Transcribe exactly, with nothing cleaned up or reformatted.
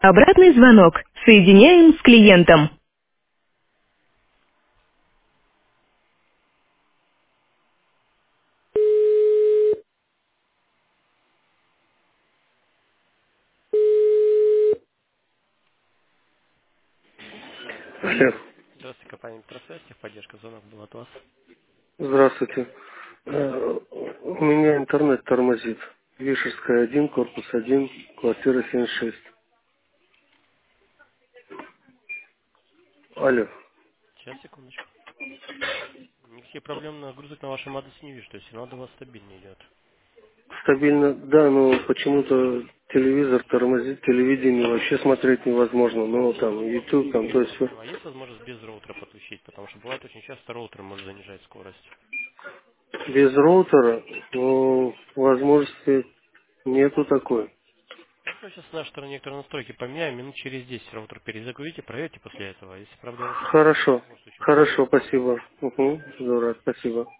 Обратный звонок. Соединяем с клиентом. Алло, Здравствуйте, компания Метросвязь, поддержка звонок был от вас. здравствуйте. Э, У меня интернет тормозит. Вишерская один, корпус один, квартира семьдесят шесть. Алло. Сейчас, секундочку. Никаких проблем нагрузок на вашем адресе не вижу, то есть сигнал до вас стабильно идет. Стабильно, да, но почему-то телевизор тормозит, телевидение вообще смотреть невозможно. Ну, там, YouTube, там, то есть всё. Ну, а есть возможность без роутера подключить, потому что бывает очень часто роутер может занижать скорость. Без роутера, ну, возможности нету такой. Ну, сейчас на нашей стороне некоторые настройки поменяем, минут через десять роутер перезагрузите, проверьте после этого. Если проблема существует, Хорошо, в любом случае хорошо, позвоните. спасибо. Угу, здорово, спасибо.